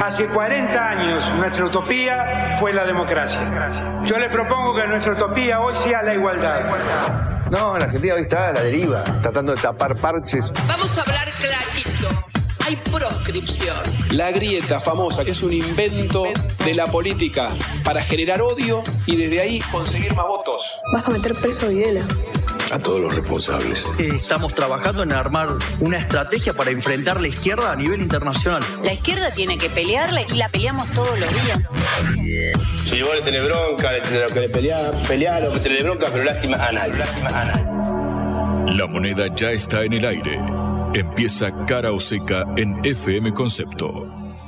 Hace 40 años nuestra utopía fue la democracia. Yo le propongo que nuestra utopía hoy sea la igualdad. No, la Argentina hoy está a la deriva, tratando de tapar parches. Vamos a hablar clarito. Hay proscripción. La grieta famosa, que es un invento de la política para generar odio y desde ahí conseguir más votos. Vas a meter preso a Videla. A todos los responsables. Estamos trabajando en armar una estrategia para enfrentar la izquierda a nivel internacional. La izquierda tiene que pelearla y la peleamos todos los días. Si vos le tenés bronca, le tenés que pelear o que tenés bronca, pero lástima anal. La moneda ya está en el aire. Empieza Cara o Seca en FM Concepto.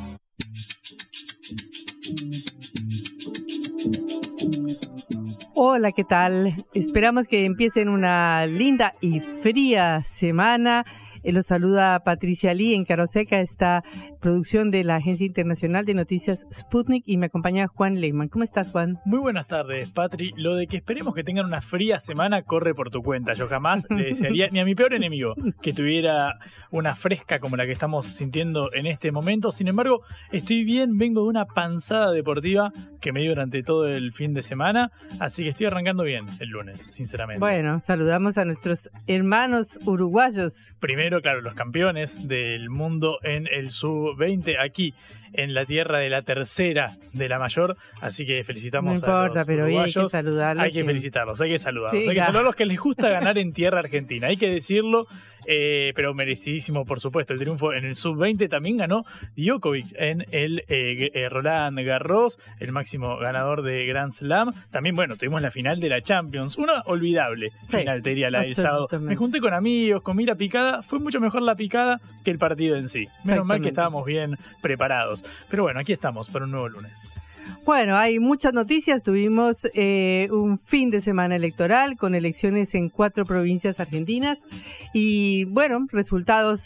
Hola, ¿qué tal? Esperamos que empiecen una linda y fría semana. Los saluda Patricia Lee en Cara o Seca, esta producción de la Agencia Internacional de Noticias Sputnik, y me acompaña Juan Lehmann. ¿Cómo estás, Juan? Muy buenas tardes, Patri. Lo de que esperemos que tengan una fría semana corre por tu cuenta. Yo jamás le desearía ni a mi peor enemigo que tuviera una fresca como la que estamos sintiendo en este momento. Sin embargo, estoy bien, vengo de una panzada deportiva que me dio durante todo el fin de semana, así que estoy arrancando bien el lunes, sinceramente. Bueno, saludamos a nuestros hermanos uruguayos. Primero, claro, los campeones del mundo en el sub-20 aquí en la tierra de la tercera de la mayor, así que felicitamos a los pero uruguayos. hay que saludarlos. Hay que felicitarlos, hay que saludarlos. Sí, hay que saludarlos, que les gusta ganar en tierra argentina, hay que decirlo, pero merecidísimo, por supuesto, el triunfo en el sub-20. También ganó Djokovic en el Roland Garros, el máximo ganador de Grand Slam. También, bueno, tuvimos la final de la Champions, una olvidable final, te diría, la del sábado. Me junté con amigos, con mira picada, fue mucho mejor la picada que el partido en sí. Menos mal que estábamos bien preparados. Pero bueno, aquí estamos para un nuevo lunes. Bueno, hay muchas noticias. Tuvimos un fin de semana electoral con elecciones en 4 provincias argentinas y, bueno, resultados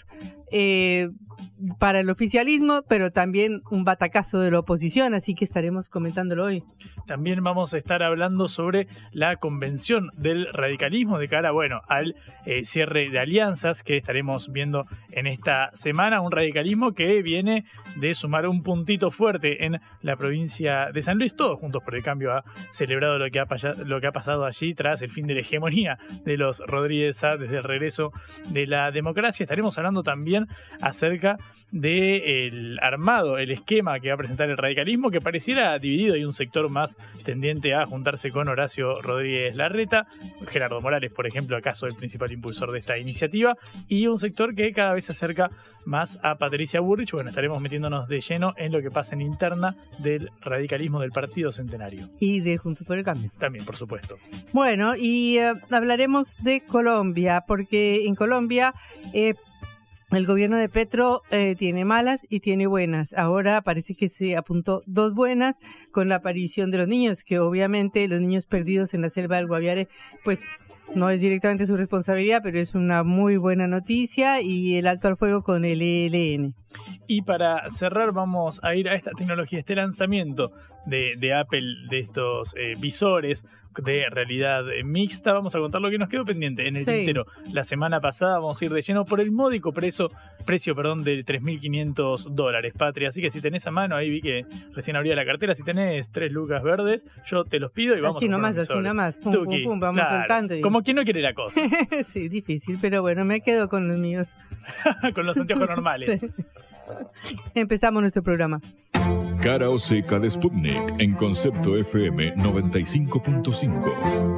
para el oficialismo, pero también un batacazo de la oposición, así que estaremos comentándolo hoy. También vamos a estar hablando sobre la convención del radicalismo de cara, bueno, al cierre de alianzas que estaremos viendo en esta semana. Un radicalismo que viene de sumar un puntito fuerte en la provincia de San Luis. Todos Juntos por el Cambio ha celebrado lo que ha pasado allí tras el fin de la hegemonía de los Rodríguez Sá desde el regreso de la democracia. Estaremos hablando también acerca del armado, el esquema que va a presentar el radicalismo, que pareciera dividido. Hay un sector más tendiente a juntarse con Horacio Rodríguez Larreta, Gerardo Morales, por ejemplo, acaso el principal impulsor de esta iniciativa, y un sector que cada vez se acerca más a Patricia Bullrich. Bueno, estaremos metiéndonos de lleno en lo que pasa en interna del radicalismo del Partido Centenario. Y de Juntos por el Cambio. También, por supuesto. Bueno, y hablaremos de Colombia, porque en Colombia el gobierno de Petro tiene malas y tiene buenas. Ahora parece que se apuntó 2 buenas con la aparición de los niños, que obviamente los niños perdidos en la selva del Guaviare, pues no es directamente su responsabilidad, pero es una muy buena noticia, y el alto al fuego con el ELN. Y para cerrar vamos a ir a esta tecnología, este lanzamiento de Apple, de estos visores de realidad mixta. Vamos a contar lo que nos quedó pendiente en el tintero la semana pasada. Vamos a ir de lleno por el módico precio de $3.500, Patria. Así que si tenés a mano, ahí vi que recién abría la cartera, si tenés 3 lucas verdes, yo te los pido y vamos así a nomás, así nomás, pum, pum, pum, vamos soltando. Y... como quien no quiere la cosa. Sí, difícil, pero bueno, me quedo con los míos. Con los anteojos normales. Sí. Empezamos nuestro programa. Cara o Seca de Sputnik en Concepto FM 95.5.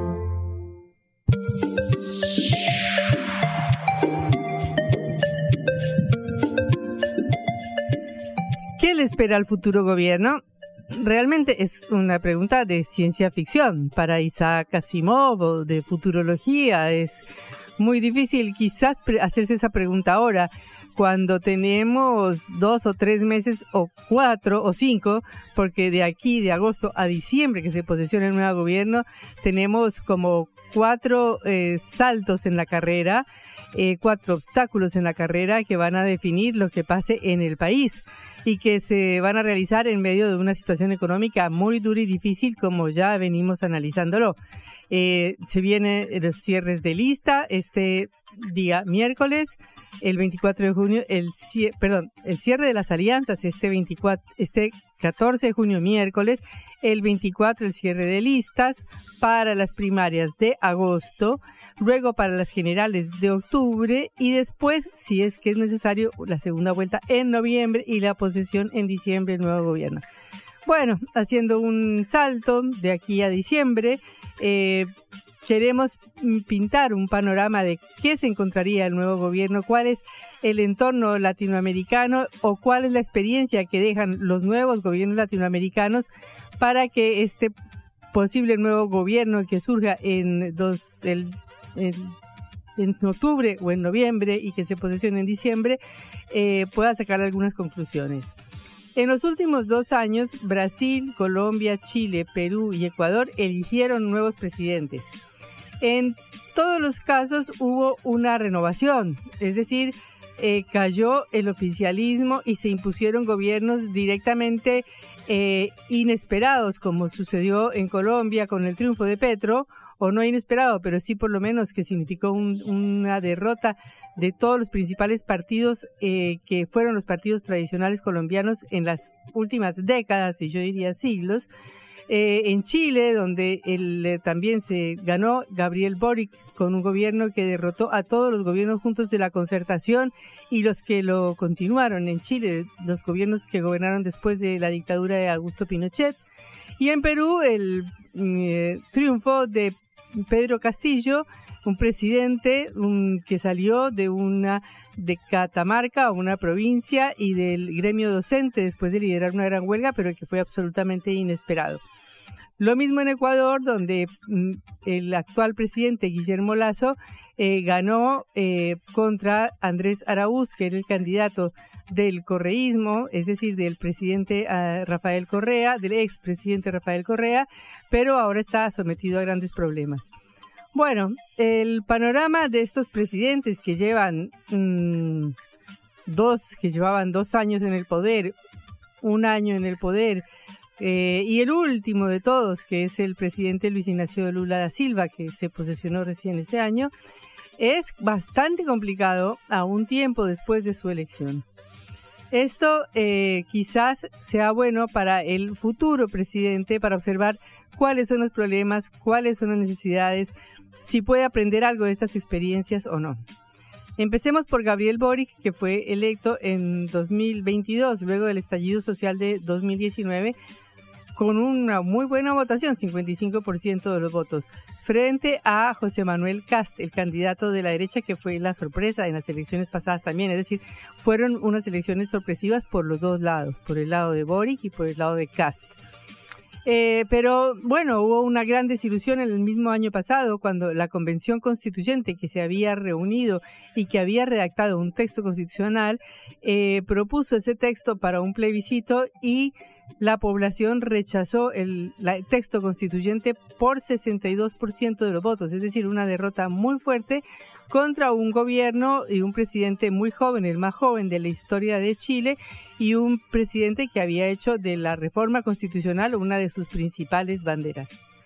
¿Qué le espera al futuro gobierno? Realmente es una pregunta de ciencia ficción para Isaac Asimov o de futurología. Es muy difícil quizás hacerse esa pregunta ahora, cuando tenemos 2 o 3 meses o 4 o 5, porque de aquí, de agosto a diciembre, que se posesiona el nuevo gobierno, tenemos como 4 saltos en la carrera, 4 obstáculos en la carrera que van a definir lo que pase en el país y que se van a realizar en medio de una situación económica muy dura y difícil, como ya venimos analizándolo. Se vienen los cierres de lista este día miércoles. el 24 de junio, el cierre de las alianzas este 14 de junio, miércoles, el 24 el cierre de listas para las primarias de agosto, luego para las generales de octubre y después, si es que es necesario, la segunda vuelta en noviembre y la posesión en diciembre del nuevo gobierno. Bueno, haciendo un salto de aquí a diciembre, queremos pintar un panorama de qué se encontraría el nuevo gobierno, cuál es el entorno latinoamericano o cuál es la experiencia que dejan los nuevos gobiernos latinoamericanos para que este posible nuevo gobierno que surja en octubre o en noviembre y que se posesione en diciembre pueda sacar algunas conclusiones. En los últimos 2 años, Brasil, Colombia, Chile, Perú y Ecuador eligieron nuevos presidentes. En todos los casos hubo una renovación, es decir, cayó el oficialismo y se impusieron gobiernos directamente inesperados, como sucedió en Colombia con el triunfo de Petro, o no inesperado, pero sí por lo menos que significó una derrota de todos los principales partidos que fueron los partidos tradicionales colombianos en las últimas décadas y yo diría siglos. En Chile, donde también se ganó Gabriel Boric con un gobierno que derrotó a todos los gobiernos juntos de la Concertación y los que lo continuaron en Chile, los gobiernos que gobernaron después de la dictadura de Augusto Pinochet. Y en Perú, el triunfo de Pedro Castillo, un presidente que salió de Catamarca, una provincia, y del gremio docente después de liderar una gran huelga, pero que fue absolutamente inesperado. Lo mismo en Ecuador, donde el actual presidente Guillermo Lasso ganó contra Andrés Araúz, que era el candidato del correísmo, es decir, del presidente Rafael Correa, del expresidente Rafael Correa, pero ahora está sometido a grandes problemas. Bueno, el panorama de estos presidentes que llevaban 2 años en el poder, 1 año en el poder, y el último de todos, que es el presidente Luis Ignacio Lula da Silva, que se posesionó recién este año, es bastante complicado a un tiempo después de su elección. Esto quizás sea bueno para el futuro presidente, para observar cuáles son los problemas, cuáles son las necesidades, si puede aprender algo de estas experiencias o no. Empecemos por Gabriel Boric, que fue electo en 2022, luego del estallido social de 2019, con una muy buena votación, 55% de los votos, frente a José Manuel Kast, el candidato de la derecha, que fue la sorpresa en las elecciones pasadas también. Es decir, fueron unas elecciones sorpresivas por los dos lados, por el lado de Boric y por el lado de Kast. Pero bueno, hubo una gran desilusión en el mismo año pasado cuando la Convención Constituyente, que se había reunido y que había redactado un texto constitucional, propuso ese texto para un plebiscito y la población rechazó el texto constituyente por 62% de los votos, es decir, una derrota muy fuerte contra un gobierno y un presidente muy joven, el más joven de la historia de Chile, y un presidente que había hecho de la reforma constitucional una de sus principales banderas.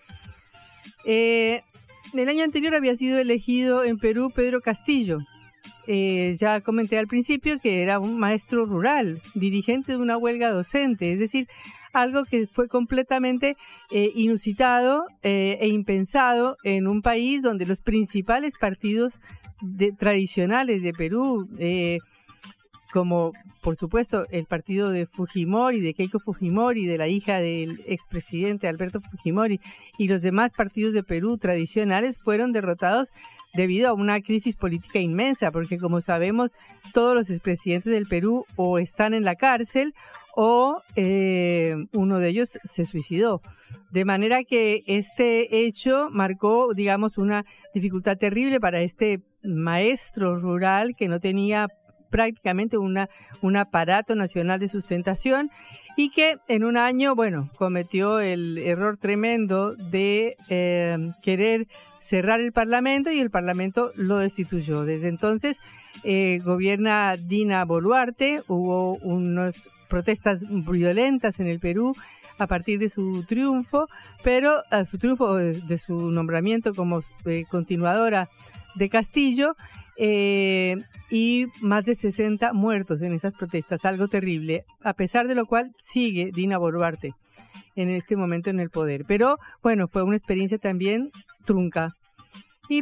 El año anterior había sido elegido en Perú Pedro Castillo. Ya comenté al principio que era un maestro rural, dirigente de una huelga docente, es decir, algo que fue completamente inusitado e impensado en un país donde los principales partidos tradicionales de Perú, como por supuesto el partido de Fujimori, de Keiko Fujimori, de la hija del expresidente Alberto Fujimori, y los demás partidos de Perú tradicionales fueron derrotados debido a una crisis política inmensa, porque como sabemos, todos los expresidentes del Perú o están en la cárcel o uno de ellos se suicidó. De manera que este hecho marcó, digamos, una dificultad terrible para este maestro rural que no tenía prácticamente un aparato nacional de sustentación y que en un año, bueno, cometió el error tremendo de querer cerrar el Parlamento y el Parlamento lo destituyó. Desde entonces gobierna Dina Boluarte, hubo unas protestas violentas en el Perú a partir de su triunfo, pero de su nombramiento como continuadora de Castillo, y más de 60 muertos en esas protestas, algo terrible, a pesar de lo cual sigue Dina Boluarte en este momento en el poder. Pero bueno, fue una experiencia también trunca. Y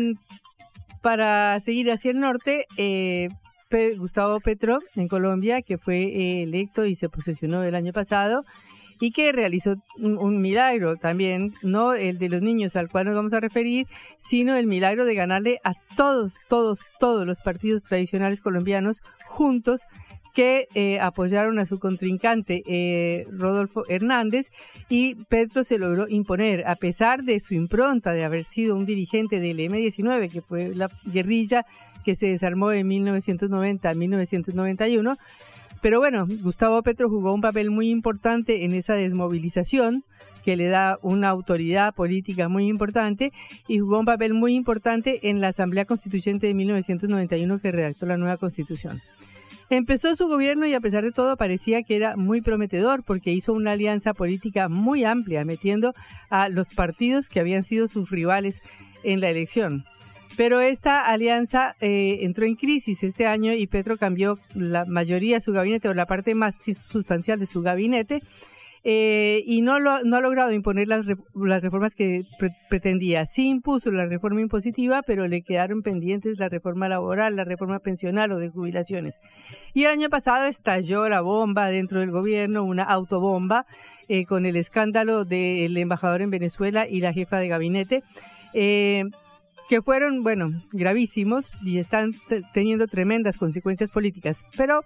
para seguir hacia el norte, Gustavo Petro en Colombia, que fue electo y se posesionó el año pasado, y que realizó un milagro también, no el de los niños al cual nos vamos a referir, sino el milagro de ganarle a todos los partidos tradicionales colombianos juntos que apoyaron a su contrincante Rodolfo Hernández, y Petro se logró imponer, a pesar de su impronta de haber sido un dirigente del M-19, que fue la guerrilla que se desarmó de 1990 a 1991. Pero bueno, Gustavo Petro jugó un papel muy importante en esa desmovilización, que le da una autoridad política muy importante, y jugó un papel muy importante en la Asamblea Constituyente de 1991, que redactó la nueva Constitución. Empezó su gobierno y a pesar de todo parecía que era muy prometedor, porque hizo una alianza política muy amplia, metiendo a los partidos que habían sido sus rivales en la elección. Pero esta alianza entró en crisis este año y Petro cambió la mayoría de su gabinete, o la parte más sustancial de su gabinete, y no ha logrado imponer las reformas que pretendía. Sí impuso la reforma impositiva, pero le quedaron pendientes la reforma laboral, la reforma pensional o de jubilaciones. Y el año pasado estalló la bomba dentro del gobierno, una autobomba, con el escándalo del embajador en Venezuela y la jefa de gabinete, que fueron, gravísimos y están teniendo tremendas consecuencias políticas. Pero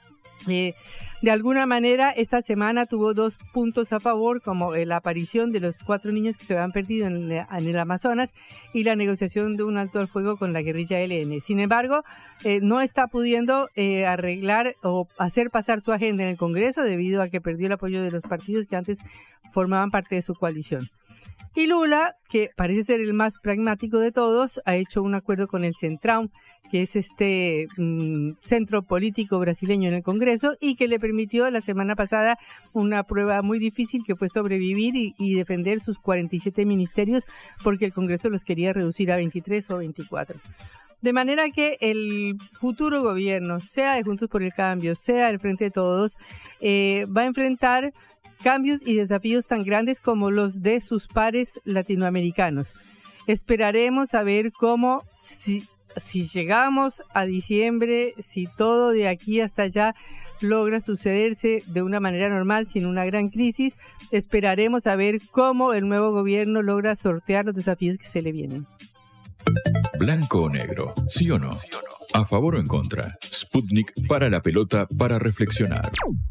de alguna manera esta semana tuvo 2 puntos a favor, como la aparición de los 4 niños que se habían perdido en el Amazonas y la negociación de un alto al fuego con la guerrilla ELN. Sin embargo, no está pudiendo arreglar o hacer pasar su agenda en el Congreso debido a que perdió el apoyo de los partidos que antes formaban parte de su coalición. Y Lula, que parece ser el más pragmático de todos, ha hecho un acuerdo con el Centrão, que es este centro político brasileño en el Congreso, y que le permitió la semana pasada una prueba muy difícil, que fue sobrevivir y defender sus 47 ministerios, porque el Congreso los quería reducir a 23 o 24. De manera que el futuro gobierno, sea de Juntos por el Cambio, sea del Frente de Todos, va a enfrentar cambios y desafíos tan grandes como los de sus pares latinoamericanos. Esperaremos a ver cómo, si llegamos a diciembre, si todo de aquí hasta allá logra sucederse de una manera normal, sin una gran crisis. Esperaremos a ver cómo el nuevo gobierno logra sortear los desafíos que se le vienen. Blanco o negro, ¿sí o no? ¿A favor o en contra? Sputnik para la pelota para reflexionar.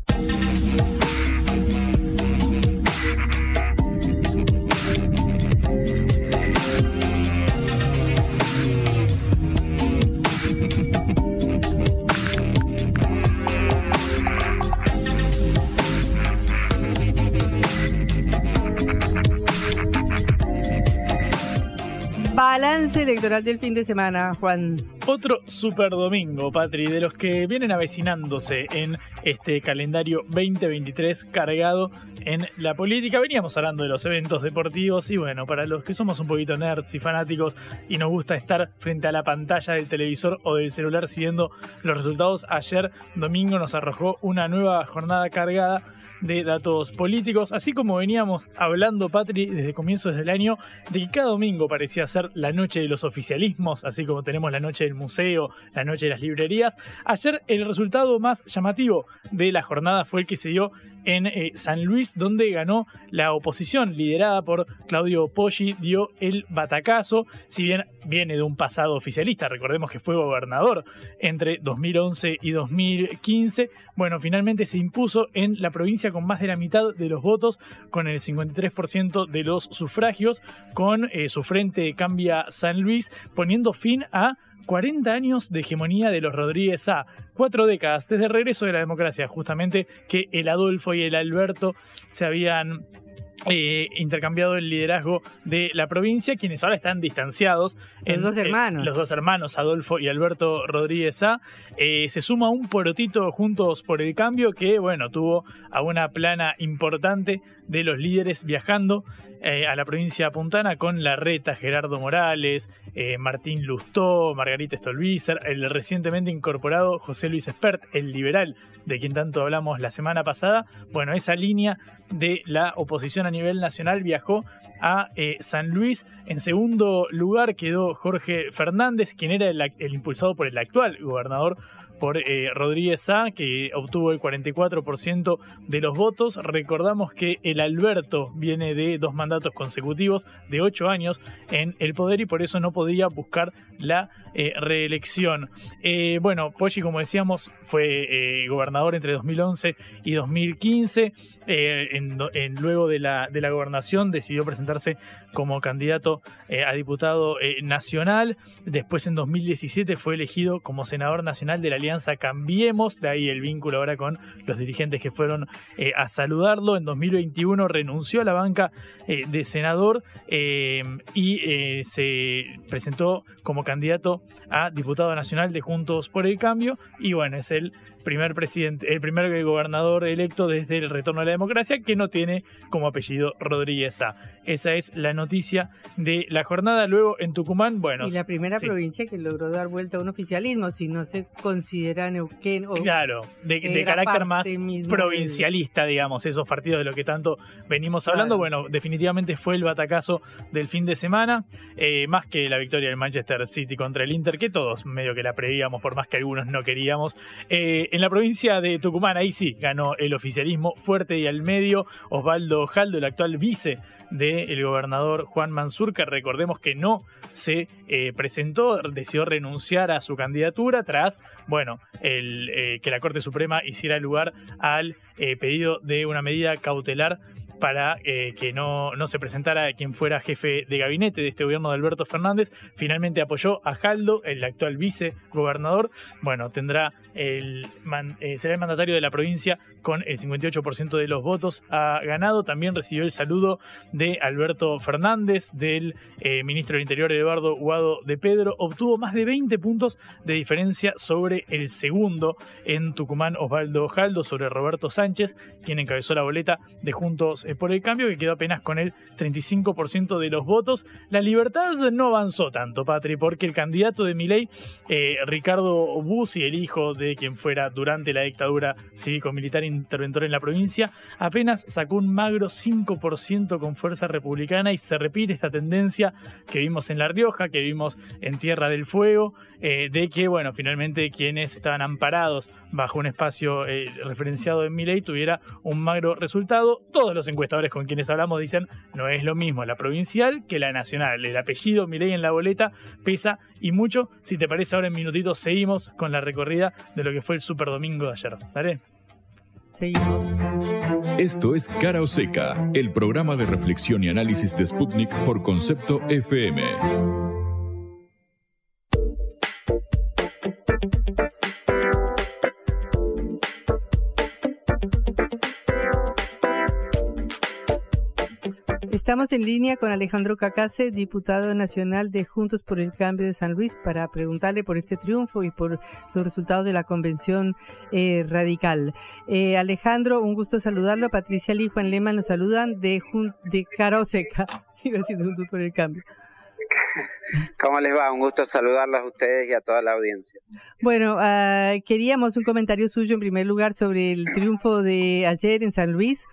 Balance electoral del fin de semana, Juan. Otro super domingo, Patri, de los que vienen avecinándose en este calendario 2023 cargado en la política. Veníamos hablando de los eventos deportivos y bueno, para los que somos un poquito nerds y fanáticos y nos gusta estar frente a la pantalla del televisor o del celular siguiendo los resultados, ayer domingo nos arrojó una nueva jornada cargada de datos políticos, así como veníamos hablando, Patri, desde comienzos del año, de que cada domingo parecía ser la noche de los oficialismos, así como tenemos la noche del museo, la noche de las librerías. Ayer el resultado más llamativo de la jornada fue el que se dio en San Luis, donde ganó la oposición, liderada por Claudio Poggi, dio el batacazo, si bien viene de un pasado oficialista, recordemos que fue gobernador entre 2011 y 2015, bueno, finalmente se impuso en la provincia con más de la mitad de los votos, con el 53% de los sufragios, con su Frente Cambia San Luis, poniendo fin a 40 años de hegemonía de los Rodríguez Sá, 4 décadas desde el regreso de la democracia, justamente que el Adolfo y el Alberto se habían intercambiado el liderazgo de la provincia, quienes ahora están distanciados. Los dos hermanos. Los dos hermanos, Adolfo y Alberto Rodríguez Sá. Se suma un porotito Juntos por el Cambio que, bueno, tuvo a una plana importante de los líderes viajando a la provincia puntana con Larreta, Gerardo Morales, Martín Lustó, Margarita Stolbizer, el recientemente incorporado José Luis Espert, el liberal de quien tanto hablamos la semana pasada. Bueno, esa línea de la oposición a nivel nacional viajó a San Luis. En segundo lugar quedó Jorge Fernández, quien era el impulsado por el actual gobernador, por Rodríguez Sá, que obtuvo el 44% de los votos. Recordamos que el Alberto viene de 2 mandatos consecutivos de 8 años en el poder y por eso no podía buscar la reelección. Bueno, Poggi, como decíamos, fue gobernador entre 2011 y 2015. Luego de la gobernación decidió presentarse como candidato a diputado nacional. Después en 2017 fue elegido como senador nacional de la Alianza Cambiemos, de ahí el vínculo ahora con los dirigentes que fueron a saludarlo. En 2021 renunció a la banca de senador y se presentó como candidato a diputado nacional de Juntos por el Cambio y bueno, es el primer gobernador electo desde el retorno a la democracia que no tiene como apellido Rodríguez Sá. Esa es la noticia de la jornada. Luego en Tucumán, bueno... Y la primera provincia que logró dar vuelta a un oficialismo, si no se considera Neuquén... Claro, de carácter más provincialista, digamos, esos partidos de los que tanto venimos hablando. Claro. Bueno, definitivamente fue el batacazo del fin de semana, más que la victoria del Manchester City contra el Inter, que todos medio que la prevíamos, por más que algunos no queríamos. En la provincia de Tucumán, ahí sí, ganó el oficialismo fuerte y al medio Osvaldo Jaldo, el actual vice del gobernador Juan Mansur, que recordemos que no se presentó, decidió renunciar a su candidatura tras, bueno, que la Corte Suprema hiciera lugar al pedido de una medida cautelar para que no se presentara quien fuera jefe de gabinete de este gobierno de Alberto Fernández. Finalmente apoyó a Jaldo, el actual vicegobernador. Bueno, será el mandatario de la provincia con el 58% de los votos. Ha ganado. También recibió el saludo de Alberto Fernández, del ministro del Interior Eduardo Guado de Pedro. Obtuvo más de 20 puntos de diferencia sobre el segundo en Tucumán, Osvaldo Jaldo, sobre Roberto Sánchez, quien encabezó la boleta de Juntos por el Cambio, que quedó apenas con el 35% de los votos. La Libertad no avanzó tanto, Patri, porque el candidato de Milei, Ricardo Bussi, el hijo de quien fuera durante la dictadura cívico-militar interventor en la provincia, apenas sacó un magro 5% con Fuerza Republicana y se repite esta tendencia que vimos en La Rioja, que vimos en Tierra del Fuego, de que, bueno, finalmente quienes estaban amparados bajo un espacio referenciado en Milei tuviera un magro resultado. Todos los encuestadores con quienes hablamos dicen no es lo mismo la provincial que la nacional. El apellido Milei en la boleta pesa y mucho. Si te parece, ahora en minutitos seguimos con la recorrida de lo que fue el Superdomingo de ayer. ¿Dale? Seguimos. Esto es Cara o Seca, el programa de reflexión y análisis de Sputnik por Concepto FM. Estamos en línea con Alejandro Cacase, diputado nacional de Juntos por el Cambio de San Luis, para preguntarle por este triunfo y por los resultados de la convención radical. Alejandro, un gusto saludarlo. Patricia Lee y Juan Lehmann nos saludan de Cara o Seca. Iba a decir Juntos por el Cambio. ¿Cómo les va? Un gusto saludarlos a ustedes y a toda la audiencia. Bueno, queríamos un comentario suyo en primer lugar sobre el triunfo de ayer en San Luis.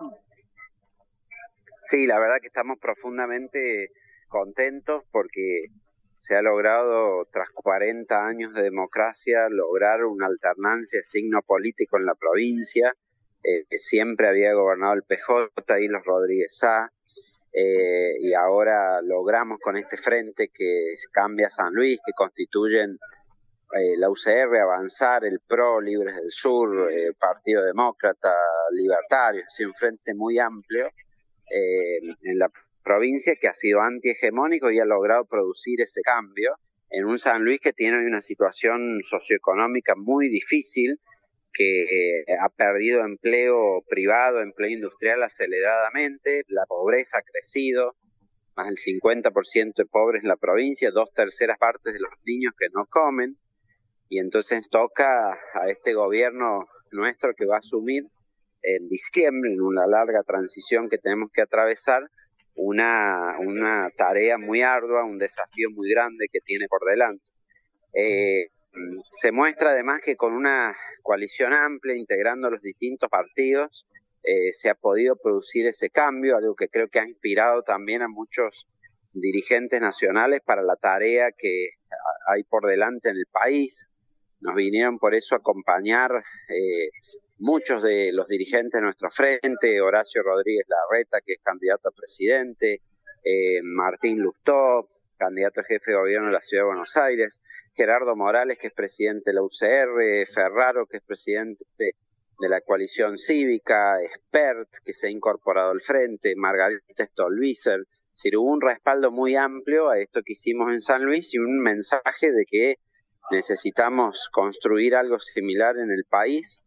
Sí, la verdad que estamos profundamente contentos porque se ha logrado, tras 40 años de democracia, lograr una alternancia de signo político en la provincia. Siempre había gobernado el PJ y los Rodríguez Sá, y ahora logramos con este frente que cambia San Luis, que constituyen la UCR, Avanzar, el PRO, Libres del Sur, Partido Demócrata, Libertarios, así un frente muy amplio en la provincia que ha sido antihegemónico y ha logrado producir ese cambio en un San Luis que tiene una situación socioeconómica muy difícil, que ha perdido empleo privado, empleo industrial aceleradamente, la pobreza ha crecido, más del 50% de pobres en la provincia, 2/3 partes de los niños que no comen, y entonces toca a este gobierno nuestro que va a asumir en diciembre, en una larga transición que tenemos que atravesar, una tarea muy ardua, un desafío muy grande que tiene por delante. Se muestra además que con una coalición amplia, integrando los distintos partidos, se ha podido producir ese cambio, algo que creo que ha inspirado también a muchos dirigentes nacionales para la tarea que hay por delante en el país. Nos vinieron por eso a acompañar muchos de los dirigentes de nuestro frente, Horacio Rodríguez Larreta, que es candidato a presidente, Martín Lustó, candidato a jefe de gobierno de la Ciudad de Buenos Aires, Gerardo Morales, que es presidente de la UCR, Ferraro, que es presidente de la coalición cívica, Espert, que se ha incorporado al frente, Margarita Stolbizer. Es decir, hubo un respaldo muy amplio a esto que hicimos en San Luis y un mensaje de que necesitamos construir algo similar en el país.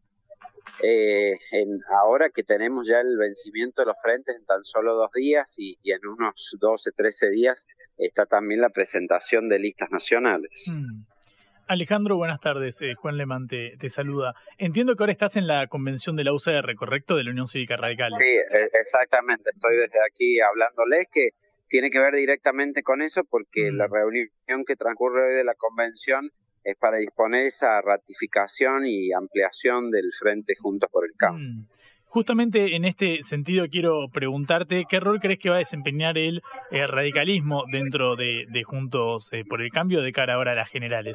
Ahora que tenemos ya el vencimiento de los frentes en tan solo 2 días y en unos 12, 13 días está también la presentación de listas nacionales. Alejandro, buenas tardes. Juan Lemán te saluda. Entiendo que ahora estás en la convención de la UCR, ¿correcto? De la Unión Cívica Radical. Sí, exactamente. Estoy desde aquí hablándoles, que tiene que ver directamente con eso, porque la reunión que transcurre hoy de la convención es para disponer esa ratificación y ampliación del Frente Juntos por el Cambio. Justamente en este sentido quiero preguntarte, ¿qué rol crees que va a desempeñar el radicalismo dentro de Juntos por el Cambio de cara ahora a las generales?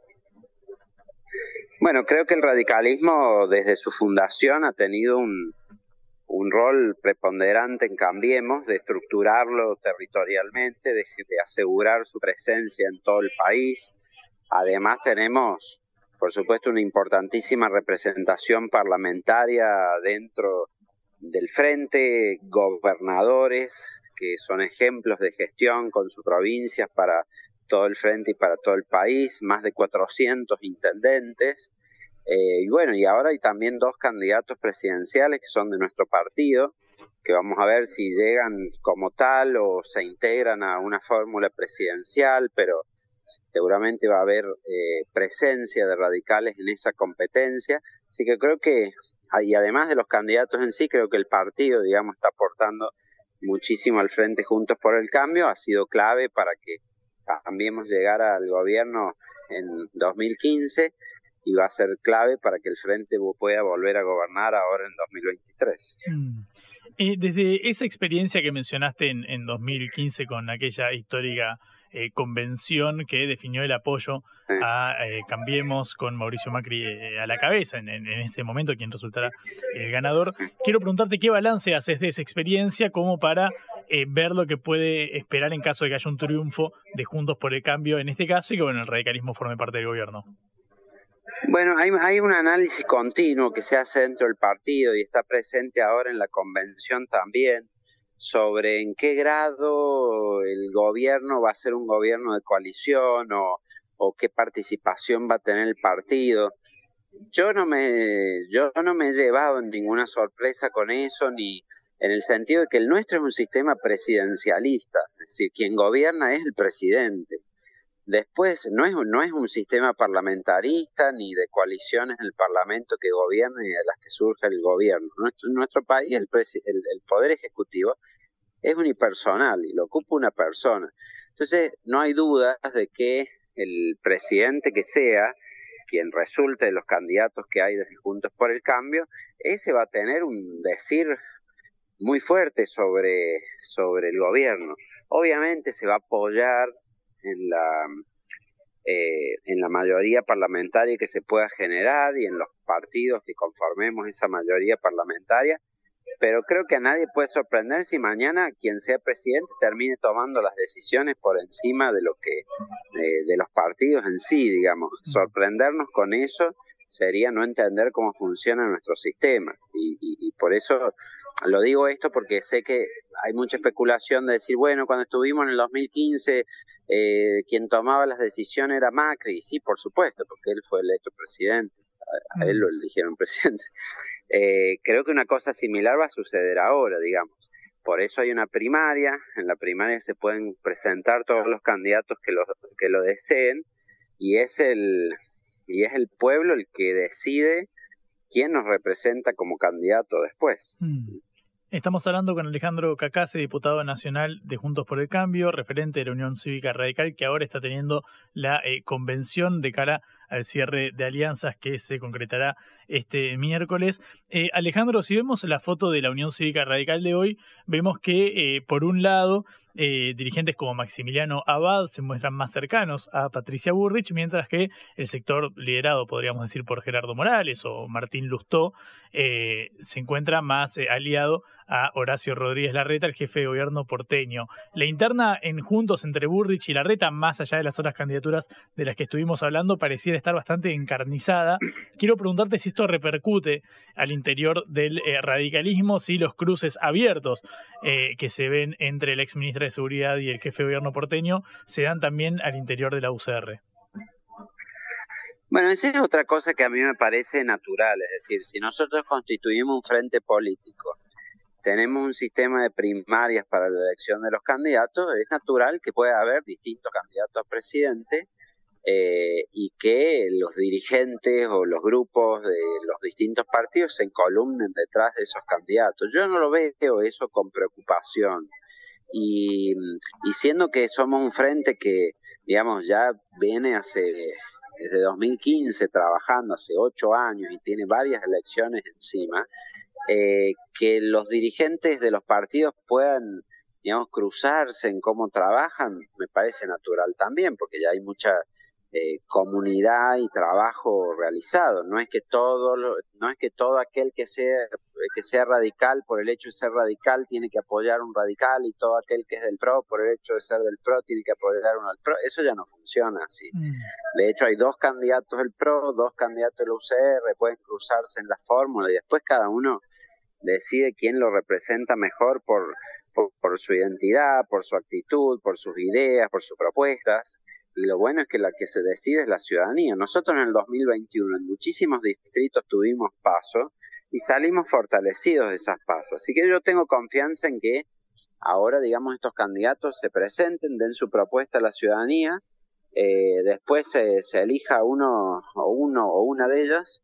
Bueno, creo que el radicalismo desde su fundación ha tenido un rol preponderante en Cambiemos, de estructurarlo territorialmente, de asegurar su presencia en todo el país. Además tenemos, por supuesto, una importantísima representación parlamentaria dentro del frente, gobernadores que son ejemplos de gestión con sus provincias para todo el frente y para todo el país, más de 400 intendentes, y bueno, y ahora hay también 2 candidatos presidenciales que son de nuestro partido, que vamos a ver si llegan como tal o se integran a una fórmula presidencial, pero seguramente va a haber presencia de radicales en esa competencia, así que creo que, y además de los candidatos en sí, creo que el partido, digamos, está aportando muchísimo al Frente Juntos por el Cambio, ha sido clave para que Cambiemos llegar al gobierno en 2015 y va a ser clave para que el Frente pueda volver a gobernar ahora en 2023. Desde esa experiencia que mencionaste en 2015 con aquella histórica convención que definió el apoyo a Cambiemos con Mauricio Macri a la cabeza, en ese momento quien resultará el ganador, quiero preguntarte qué balance haces de esa experiencia como para ver lo que puede esperar en caso de que haya un triunfo de Juntos por el Cambio en este caso y que bueno, el radicalismo forme parte del gobierno. Bueno, hay un análisis continuo que se hace dentro del partido y está presente ahora en la convención también, sobre en qué grado el gobierno va a ser un gobierno de coalición o qué participación va a tener el partido. Yo no me he llevado ninguna sorpresa con eso, ni en el sentido de que el nuestro es un sistema presidencialista, es decir, quien gobierna es el presidente. Después no es un sistema parlamentarista ni de coaliciones en el Parlamento que gobiernen y de las que surge el gobierno. Nuestro país, el Poder Ejecutivo, es unipersonal y lo ocupa una persona. Entonces no hay dudas de que el presidente que sea, quien resulte de los candidatos que hay desde Juntos por el Cambio, ese va a tener un decir muy fuerte sobre el gobierno. Obviamente se va a apoyar en la mayoría parlamentaria que se pueda generar y en los partidos que conformemos esa mayoría parlamentaria, pero creo que a nadie puede sorprender si mañana quien sea presidente termine tomando las decisiones por encima de lo que de los partidos en sí, digamos. Sorprendernos con eso sería no entender cómo funciona nuestro sistema y por eso lo digo esto, porque sé que hay mucha especulación de decir, bueno, cuando estuvimos en el 2015 quien tomaba las decisiones era Macri, y sí, por supuesto, porque él fue electo presidente a él lo eligieron presidente. Creo que una cosa similar va a suceder ahora, digamos. Por eso hay una primaria. En la primaria se pueden presentar todos los candidatos que lo deseen, y es el pueblo el que decide quién nos representa como candidato después. Estamos hablando con Alejandro Cacase, diputado nacional de Juntos por el Cambio, referente de la Unión Cívica Radical, que ahora está teniendo la convención de cara al cierre de alianzas que se concretará este miércoles. Alejandro, si vemos la foto de la Unión Cívica Radical de hoy, vemos que, por un lado, dirigentes como Maximiliano Abad se muestran más cercanos a Patricia Bullrich, mientras que el sector liderado, podríamos decir, por Gerardo Morales o Martín Lustó, se encuentra más aliado a Horacio Rodríguez Larreta, el jefe de gobierno porteño. La interna en Juntos entre Bullrich y Larreta, más allá de las otras candidaturas de las que estuvimos hablando, pareciera estar bastante encarnizada. Quiero preguntarte si esto repercute al interior del radicalismo, si los cruces abiertos que se ven entre el exministro de Seguridad y el jefe de gobierno porteño se dan también al interior de la UCR. Bueno, esa es otra cosa que a mí me parece natural, es decir, si nosotros constituimos un frente político, tenemos un sistema de primarias para la elección de los candidatos, es natural que pueda haber distintos candidatos a presidente y que los dirigentes o los grupos de los distintos partidos se encolumnen detrás de esos candidatos. Yo no lo veo eso con preocupación. Y siendo que somos un frente que, digamos, ya viene desde 2015 trabajando, hace 8 años, y tiene varias elecciones encima, que los dirigentes de los partidos puedan, digamos, cruzarse en cómo trabajan, me parece natural también, porque ya hay mucha comunidad y trabajo realizado. No es que todo aquel que sea radical por el hecho de ser radical tiene que apoyar un radical, y todo aquel que es del PRO por el hecho de ser del PRO tiene que apoyar uno al PRO. Eso ya no funciona así. De hecho, hay 2 candidatos del PRO, 2 candidatos del UCR, pueden cruzarse en la fórmula y después cada uno decide quién lo representa mejor por su identidad, por su actitud, por sus ideas, por sus propuestas. Y lo bueno es que la que se decide es la ciudadanía. Nosotros en el 2021 en muchísimos distritos tuvimos pasos y salimos fortalecidos de esas pasos. Así que yo tengo confianza en que ahora, digamos, estos candidatos se presenten, den su propuesta a la ciudadanía, después se elija uno o una de ellas,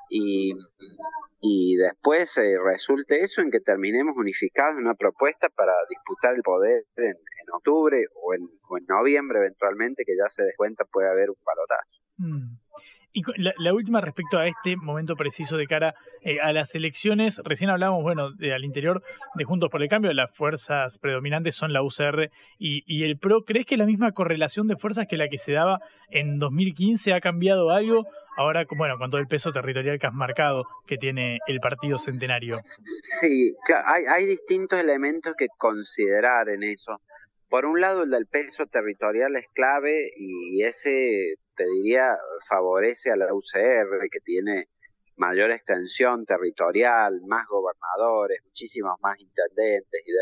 y después resulte eso en que terminemos unificados en una propuesta para disputar el poder en octubre o en noviembre eventualmente, que ya se des cuenta puede haber un balotaje. Y la última respecto a este momento preciso de cara a las elecciones, recién hablábamos, al interior de Juntos por el Cambio, las fuerzas predominantes son la UCR y el PRO. ¿Crees que la misma correlación de fuerzas que la que se daba en 2015 ha cambiado algo ahora, con todo el peso territorial que has marcado que tiene el partido centenario? Sí, claro, hay distintos elementos que considerar en eso. Por un lado, el del peso territorial es clave, y ese, te diría, favorece a la UCR, que tiene mayor extensión territorial, más gobernadores, muchísimos más intendentes y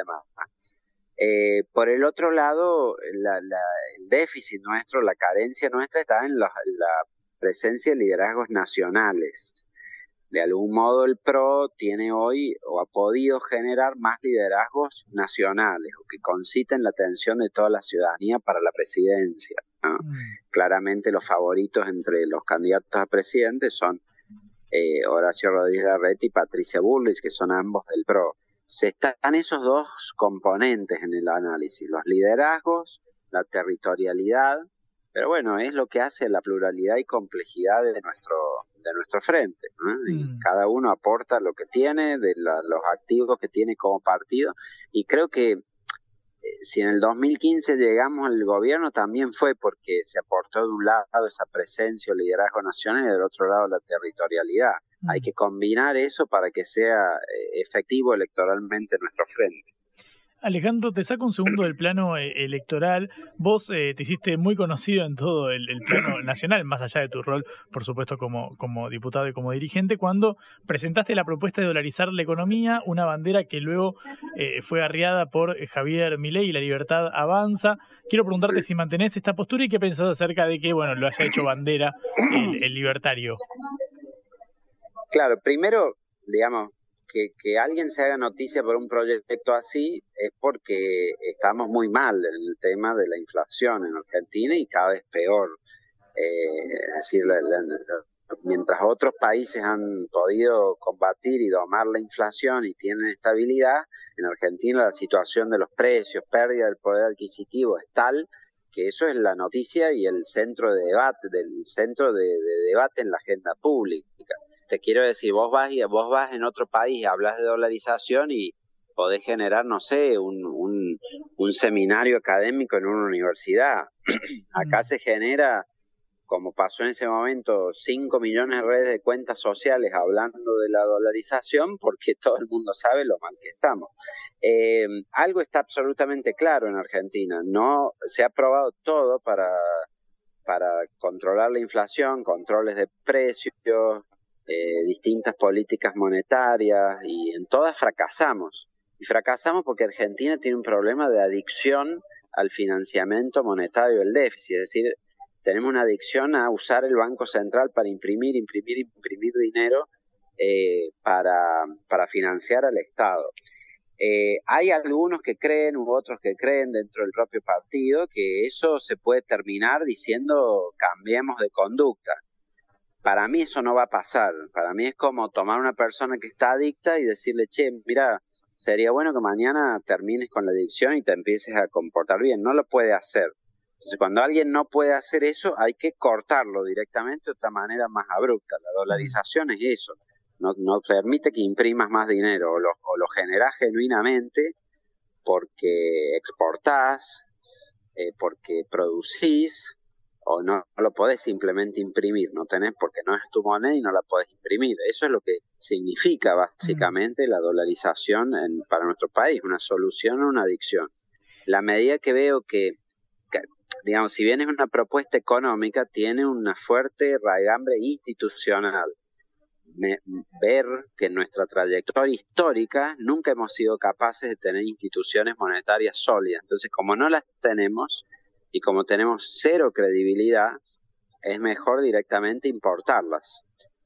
demás. Por el otro lado, el déficit nuestro, la carencia nuestra está en la presencia de liderazgos nacionales. De algún modo el PRO tiene hoy o ha podido generar más liderazgos nacionales o que conciten la atención de toda la ciudadanía para la presidencia, ¿no? Claramente los favoritos entre los candidatos a presidente son Horacio Rodríguez Larreta y Patricia Bullrich, que son ambos del PRO. Están esos 2 componentes en el análisis, los liderazgos, la territorialidad, pero bueno, es lo que hace la pluralidad y complejidad de nuestro frente, ¿no? Y cada uno aporta lo que tiene, los activos que tiene como partido, y creo que si en el 2015 llegamos al gobierno también fue porque se aportó de un lado esa presencia o liderazgo nacional y del otro lado la territorialidad. Hay que combinar eso para que sea efectivo electoralmente nuestro frente. Alejandro, te saco un segundo del plano electoral. Vos te hiciste muy conocido en todo el plano nacional, más allá de tu rol, por supuesto, como diputado y como dirigente, cuando presentaste la propuesta de dolarizar la economía, una bandera que luego fue arriada por Javier Milei y La Libertad Avanza. Quiero preguntarte si mantenés esta postura y qué pensás acerca de que, lo haya hecho bandera el libertario. Claro, primero, digamos, que alguien se haga noticia por un proyecto así es porque estamos muy mal en el tema de la inflación en Argentina y cada vez peor. Es decir, mientras otros países han podido combatir y domar la inflación y tienen estabilidad, en Argentina la situación de los precios, pérdida del poder adquisitivo es tal que eso es la noticia y el centro de debate, debate en la agenda pública. Te quiero decir, vos vas en otro país y hablas de dolarización y podés generar, no sé, un seminario académico en una universidad. Acá se genera, como pasó en ese momento, 5 millones de redes de cuentas sociales hablando de la dolarización porque todo el mundo sabe lo mal que estamos. Algo está absolutamente claro en Argentina, no se ha probado todo para controlar la inflación, controles de precios, distintas políticas monetarias, y en todas fracasamos. Y fracasamos porque Argentina tiene un problema de adicción al financiamiento monetario del déficit, es decir, tenemos una adicción a usar el Banco Central para imprimir dinero para financiar al Estado. Hay algunos que creen u otros que creen dentro del propio partido que eso se puede terminar diciendo cambiemos de conducta. Para mí eso no va a pasar. Para mí es como tomar a una persona que está adicta y decirle, che, mira, sería bueno que mañana termines con la adicción y te empieces a comportar bien. No lo puede hacer. Entonces, cuando alguien no puede hacer eso, hay que cortarlo directamente de otra manera más abrupta. La dolarización es eso. No permite que imprimas más dinero, o lo generás genuinamente porque exportás, porque producís, o no lo podés simplemente imprimir, no tenés, porque no es tu moneda y no la podés imprimir. Eso es lo que significa básicamente la dolarización para nuestro país, una solución a una adicción. La medida que veo que digamos, si bien es una propuesta económica, tiene una fuerte raigambre institucional. Ver que en nuestra trayectoria histórica nunca hemos sido capaces de tener instituciones monetarias sólidas. Entonces, como no las tenemos y como tenemos cero credibilidad, es mejor directamente importarlas.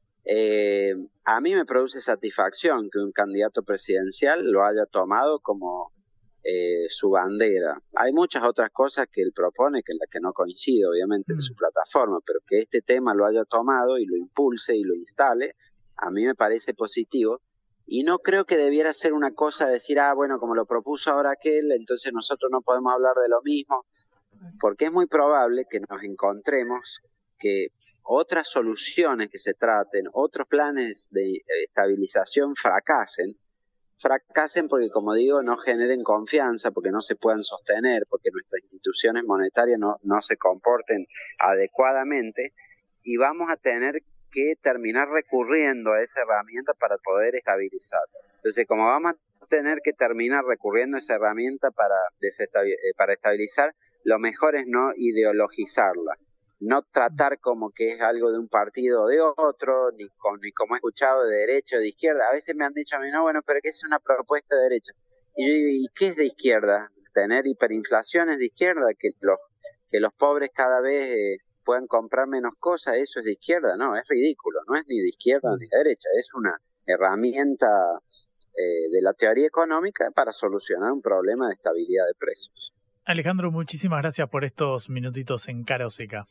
A mí me produce satisfacción que un candidato presidencial lo haya tomado como su bandera. Hay muchas otras cosas que él propone, que en las que no coincido, obviamente, en su plataforma, pero que este tema lo haya tomado y lo impulse y lo instale, a mí me parece positivo. Y no creo que debiera ser una cosa de decir, bueno, como lo propuso ahora aquel, entonces nosotros no podemos hablar de lo mismo, porque es muy probable que nos encontremos que otras soluciones que se traten, otros planes de estabilización fracasen porque, como digo, no generen confianza, porque no se puedan sostener, porque nuestras instituciones monetarias no se comporten adecuadamente, y vamos a tener que terminar recurriendo a esa herramienta para poder estabilizar. Entonces, como vamos a tener que terminar recurriendo a esa herramienta para estabilizar, lo mejor es no ideologizarla, no tratar como que es algo de un partido o de otro, ni como he escuchado de derecha o de izquierda. A veces me han dicho a mí, no, bueno, pero que es una propuesta de derecha. Y yo digo, ¿y qué es de izquierda? ¿Tener hiperinflación es de izquierda? ¿Que los pobres cada vez puedan comprar menos cosas? ¿Eso es de izquierda? No, es ridículo, no es ni de izquierda ni de derecha, es una herramienta de la teoría económica para solucionar un problema de estabilidad de precios. Alejandro, muchísimas gracias por estos minutitos en Cara o Seca.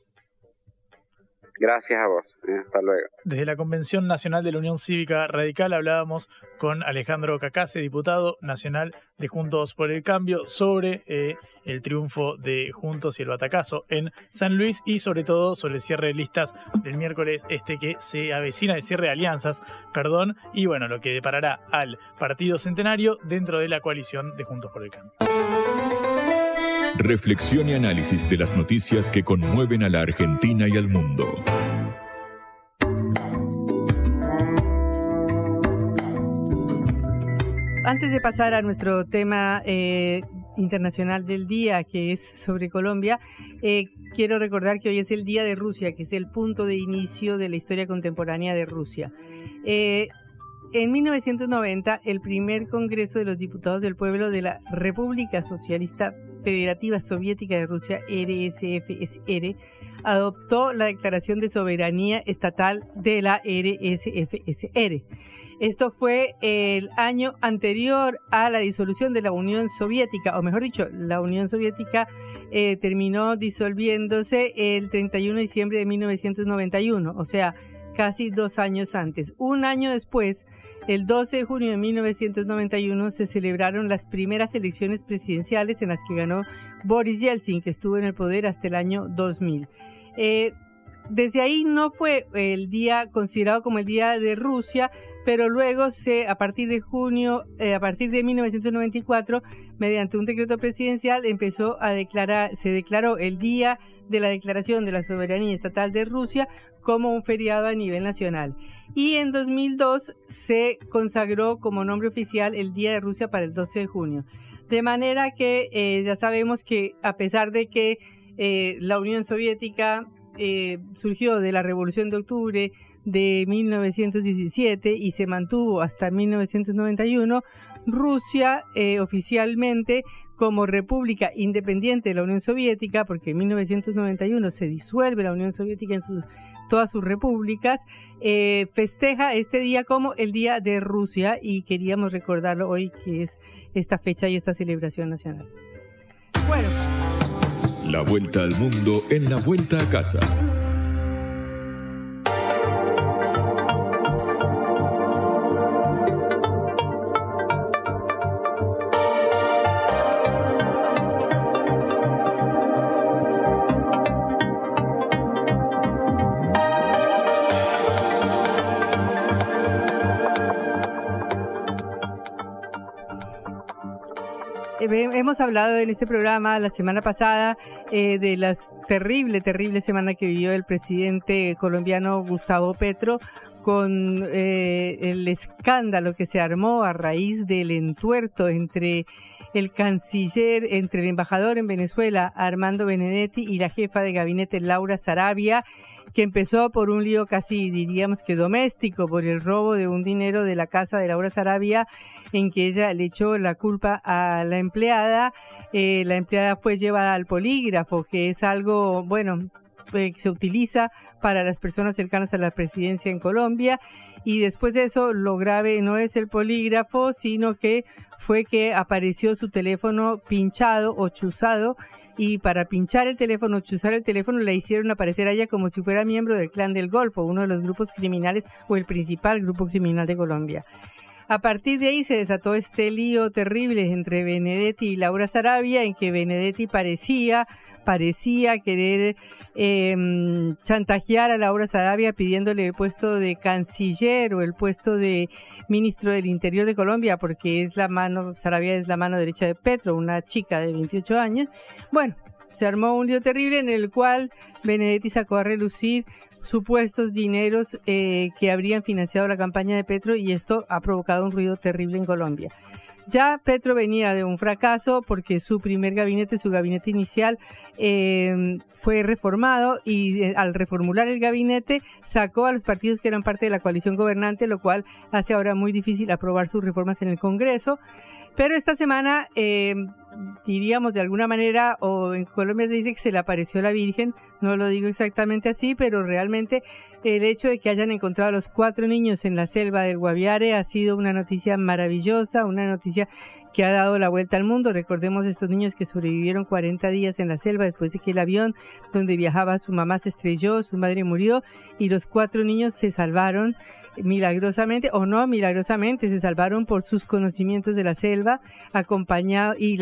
Gracias a vos. Hasta luego. Desde la Convención Nacional de la Unión Cívica Radical hablábamos con Alejandro Cacase, diputado nacional de Juntos por el Cambio, sobre el triunfo de Juntos y el batacazo en San Luis, y sobre todo sobre el cierre de listas del miércoles que se avecina, el cierre de alianzas, y bueno, lo que deparará al Partido Centenario dentro de la coalición de Juntos por el Cambio. Reflexión y análisis de las noticias que conmueven a la Argentina y al mundo. Antes de pasar a nuestro tema internacional del día, que es sobre Colombia, quiero recordar que hoy es el Día de Rusia, que es el punto de inicio de la historia contemporánea de Rusia. En 1990, el primer Congreso de los Diputados del Pueblo de la República Socialista Federativa Soviética de Rusia, RSFSR, adoptó la Declaración de Soberanía Estatal de la RSFSR. Esto fue el año anterior a la disolución de la Unión Soviética, o mejor dicho, la Unión Soviética terminó disolviéndose el 31 de diciembre de 1991, o sea, casi 2 años antes. Un año después, el 12 de junio de 1991, se celebraron las primeras elecciones presidenciales en las que ganó Boris Yeltsin, que estuvo en el poder hasta el año 2000. Desde ahí no fue el día considerado como el Día de Rusia, pero luego a partir de 1994, mediante un decreto presidencial, se declaró el Día de la Declaración de la Soberanía Estatal de Rusia como un feriado a nivel nacional. Y en 2002 se consagró como nombre oficial el Día de Rusia para el 12 de junio. De manera que ya sabemos que a pesar de que la Unión Soviética surgió de la Revolución de Octubre de 1917 y se mantuvo hasta 1991, Rusia oficialmente como república independiente de la Unión Soviética, porque en 1991 se disuelve la Unión Soviética en todas sus repúblicas, festeja este día como el Día de Rusia, y queríamos recordarlo hoy, que es esta fecha y esta celebración nacional. Bueno. La vuelta al mundo en la vuelta a casa. Hemos hablado en este programa la semana pasada de la terrible semana que vivió el presidente colombiano Gustavo Petro con el escándalo que se armó a raíz del entuerto entre el embajador en Venezuela, Armando Benedetti, y la jefa de gabinete, Laura Sarabia, que empezó por un lío casi, diríamos que doméstico, por el robo de un dinero de la casa de Laura Sarabia, en que ella le echó la culpa a la empleada. La empleada fue llevada al polígrafo, que es algo, que se utiliza para las personas cercanas a la presidencia en Colombia. Y después de eso, lo grave no es el polígrafo, sino que fue que apareció su teléfono pinchado o chuzado, y para pinchar el teléfono, chuzar el teléfono, le hicieron aparecer a ella como si fuera miembro del Clan del Golfo, uno de los grupos criminales o el principal grupo criminal de Colombia. A partir de ahí se desató este lío terrible entre Benedetti y Laura Sarabia, en que Benedetti parecía querer chantajear a Laura Sarabia pidiéndole el puesto de canciller o el puesto de ministro del Interior de Colombia, porque Sarabia es la mano derecha de Petro, una chica de 28 años. Bueno, se armó un lío terrible en el cual Benedetti sacó a relucir supuestos dineros que habrían financiado la campaña de Petro, y esto ha provocado un ruido terrible en Colombia. Ya Petro venía de un fracaso porque su gabinete inicial fue reformado, y al reformular el gabinete sacó a los partidos que eran parte de la coalición gobernante, lo cual hace ahora muy difícil aprobar sus reformas en el Congreso. Pero esta semana, diríamos de alguna manera, o en Colombia se dice que se le apareció la Virgen, no lo digo exactamente así, pero realmente el hecho de que hayan encontrado a los 4 niños en la selva del Guaviare ha sido una noticia maravillosa, una noticia que ha dado la vuelta al mundo. Recordemos estos niños que sobrevivieron 40 días en la selva después de que el avión donde viajaba su mamá se estrelló, su madre murió, y los 4 niños se salvaron milagrosamente o no milagrosamente, se salvaron por sus conocimientos de la selva, acompañados, y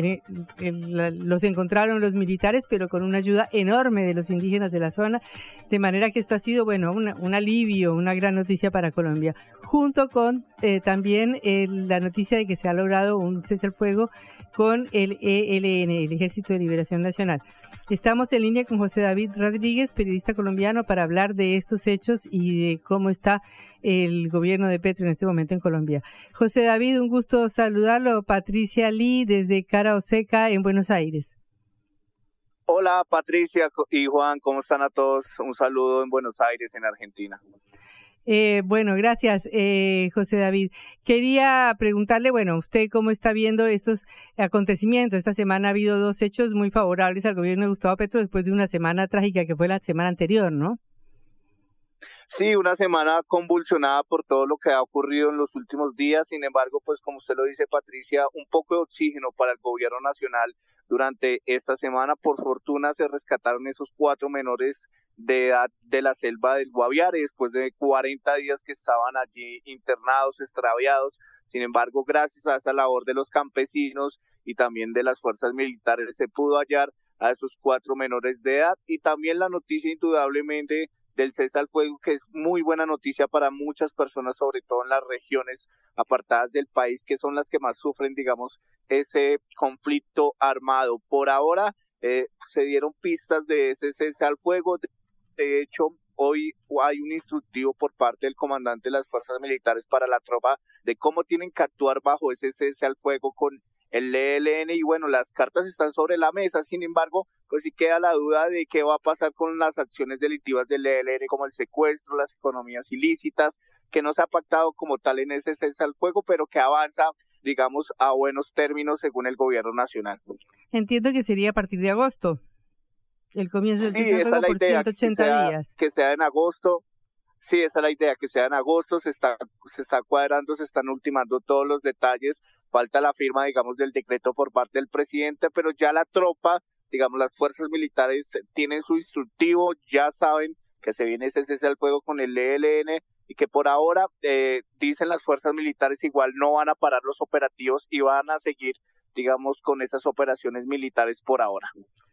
los encontraron los militares, pero con una ayuda enorme de los indígenas de la zona, de manera que esto ha sido un alivio, una gran noticia para Colombia, junto con también la noticia de que se ha logrado un cese al fuego con el ELN, el Ejército de Liberación Nacional. Estamos en línea con José David Rodríguez, periodista colombiano, para hablar de estos hechos y de cómo está el gobierno de Petro en este momento en Colombia. José David, un gusto saludarlo. Patricia Lee, desde Cara Oseca, en Buenos Aires. Hola Patricia y Juan, ¿cómo están a todos? Un saludo en Buenos Aires, en Argentina. Bueno, gracias, José David. Quería preguntarle, bueno, ¿usted cómo está viendo estos acontecimientos? Esta semana ha habido 2 hechos muy favorables al gobierno de Gustavo Petro después de una semana trágica que fue la semana anterior, ¿no? Sí, una semana convulsionada por todo lo que ha ocurrido en los últimos días. Sin embargo, pues como usted lo dice, Patricia, un poco de oxígeno para el gobierno nacional durante esta semana. Por fortuna se rescataron esos 4 menores de edad de la selva del Guaviare después de 40 días que estaban allí internados, extraviados. Sin embargo, gracias a esa labor de los campesinos y también de las fuerzas militares se pudo hallar a esos 4 menores de edad. Y también la noticia indudablemente del cese al fuego, que es muy buena noticia para muchas personas, sobre todo en las regiones apartadas del país, que son las que más sufren, digamos, ese conflicto armado. Por ahora se dieron pistas de ese cese al fuego. De hecho, hoy hay un instructivo por parte del comandante de las fuerzas militares para la tropa de cómo tienen que actuar bajo ese cese al fuego con el ELN, y bueno, las cartas están sobre la mesa. Sin embargo, pues sí queda la duda de qué va a pasar con las acciones delictivas del ELN, como el secuestro, las economías ilícitas, que no se ha pactado como tal en ese cese al fuego, pero que avanza, digamos, a buenos términos según el gobierno nacional. Entiendo que sería a partir de agosto, el comienzo del cese al fuego por 180 días. Que sea en agosto. Sí, esa es la idea, que sea en agosto. Se está cuadrando, se están ultimando todos los detalles. Falta la firma, digamos, del decreto por parte del presidente, pero ya la tropa, digamos, las fuerzas militares tienen su instructivo, ya saben que se viene ese cese al fuego con el ELN y que por ahora, dicen las fuerzas militares, igual no van a parar los operativos y van a seguir, digamos, con esas operaciones militares por ahora.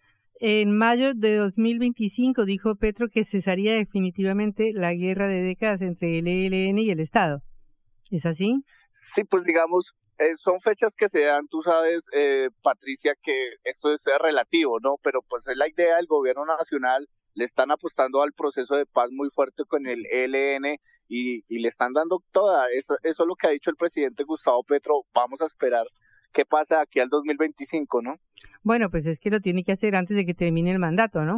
En mayo de 2025 dijo Petro que cesaría definitivamente la guerra de décadas entre el ELN y el Estado. ¿Es así? Sí, pues digamos, son fechas que se dan, tú sabes, Patricia, que esto es relativo, ¿no? Pero pues es la idea del gobierno nacional, le están apostando al proceso de paz muy fuerte con el ELN y le están dando toda. Eso es lo que ha dicho el presidente Gustavo Petro. Vamos a esperar qué pasa aquí al 2025, ¿no? Bueno, pues es que lo tiene que hacer antes de que termine el mandato, ¿no?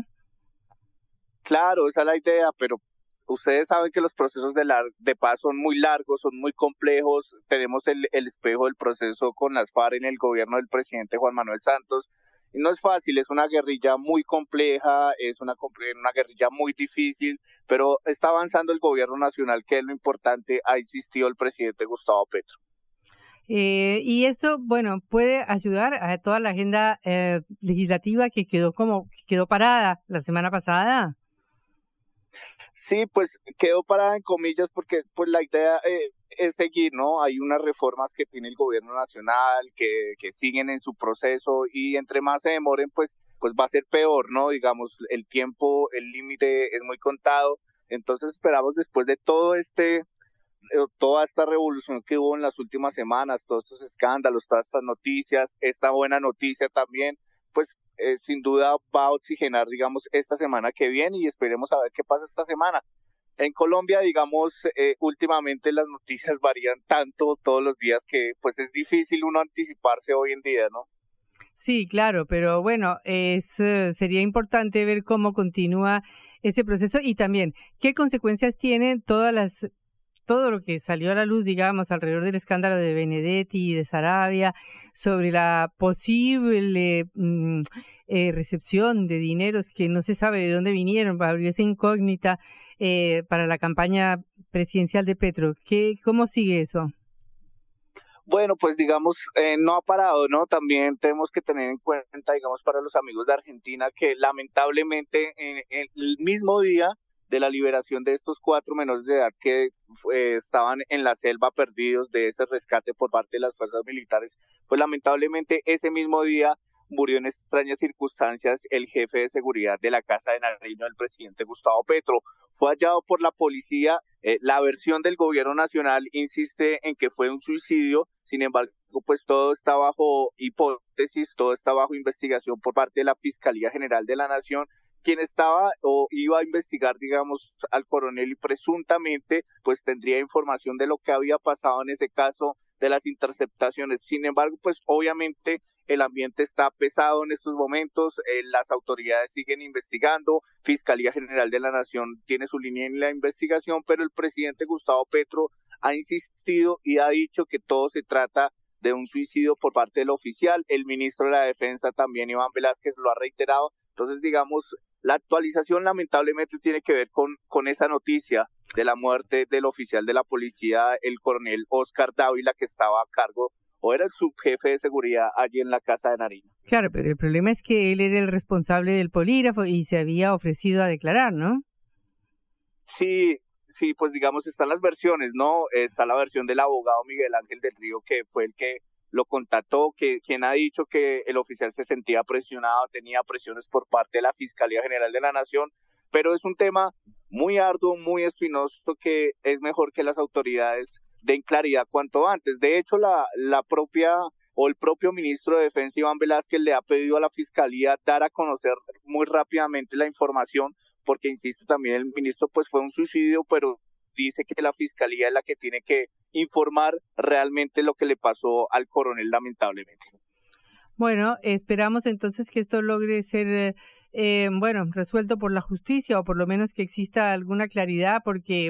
Claro, esa es la idea, pero ustedes saben que los procesos de paz son muy largos, son muy complejos. Tenemos el espejo del proceso con las FARC en el gobierno del presidente Juan Manuel Santos. Y no es fácil, es una guerrilla muy compleja, es una guerrilla muy difícil, pero está avanzando el gobierno nacional, que es lo importante, ha insistido el presidente Gustavo Petro. Y esto, bueno, puede ayudar a toda la agenda legislativa que quedó parada la semana pasada. Sí, pues quedó parada en comillas porque pues la idea es seguir, ¿no? Hay unas reformas que tiene el gobierno nacional que siguen en su proceso y entre más se demoren, pues va a ser peor, ¿no? Digamos, el tiempo, el límite es muy contado. Entonces esperamos después de toda esta revolución que hubo en las últimas semanas, todos estos escándalos, todas estas noticias, esta buena noticia también, pues sin duda va a oxigenar, digamos, esta semana que viene y esperemos a ver qué pasa esta semana. En Colombia, digamos, últimamente las noticias varían tanto todos los días que pues es difícil uno anticiparse hoy en día, ¿no? Sí, claro, pero bueno, sería importante ver cómo continúa ese proceso y también qué consecuencias tienen todo lo que salió a la luz, digamos, alrededor del escándalo de Benedetti y de Saravia, sobre la posible recepción de dineros que no se sabe de dónde vinieron, para abrir esa incógnita para la campaña presidencial de Petro. ¿Cómo sigue eso? Bueno, pues digamos, no ha parado, ¿no? También tenemos que tener en cuenta, digamos, para los amigos de Argentina, que lamentablemente en el mismo día de la liberación de estos 4 menores de edad que estaban en la selva perdidos de ese rescate por parte de las fuerzas militares, pues lamentablemente ese mismo día murió en extrañas circunstancias el jefe de seguridad de la Casa de Nariño del presidente Gustavo Petro. Fue hallado por la policía. La versión del gobierno nacional insiste en que fue un suicidio. Sin embargo, pues todo está bajo hipótesis, todo está bajo investigación por parte de la Fiscalía General de la Nación, quien estaba o iba a investigar, digamos, al coronel y presuntamente pues tendría información de lo que había pasado en ese caso de las interceptaciones. Sin embargo, pues obviamente el ambiente está pesado en estos momentos, las autoridades siguen investigando, Fiscalía General de la Nación tiene su línea en la investigación, pero el presidente Gustavo Petro ha insistido y ha dicho que todo se trata de un suicidio por parte del oficial. El ministro de la Defensa también, Iván Velázquez, lo ha reiterado. Entonces, digamos, la actualización lamentablemente tiene que ver con esa noticia de la muerte del oficial de la policía, el coronel Oscar Dávila, que estaba a cargo o era el subjefe de seguridad allí en la Casa de Nariño. Claro, pero el problema es que él era el responsable del polígrafo y se había ofrecido a declarar, ¿no? Sí, pues digamos, están las versiones, ¿no? Está la versión del abogado Miguel Ángel del Río, que fue el que lo contactó, quien ha dicho que el oficial se sentía presionado, tenía presiones por parte de la Fiscalía General de la Nación, pero es un tema muy arduo, muy espinoso, que es mejor que las autoridades den claridad cuanto antes. De hecho, el propio ministro de Defensa, Iván Velázquez, le ha pedido a la Fiscalía dar a conocer muy rápidamente la información, porque insiste también el ministro, pues fue un suicidio, pero dice que la Fiscalía es la que tiene que informar realmente lo que le pasó al coronel, lamentablemente. Bueno, esperamos entonces que esto logre ser resuelto por la justicia, o por lo menos que exista alguna claridad, porque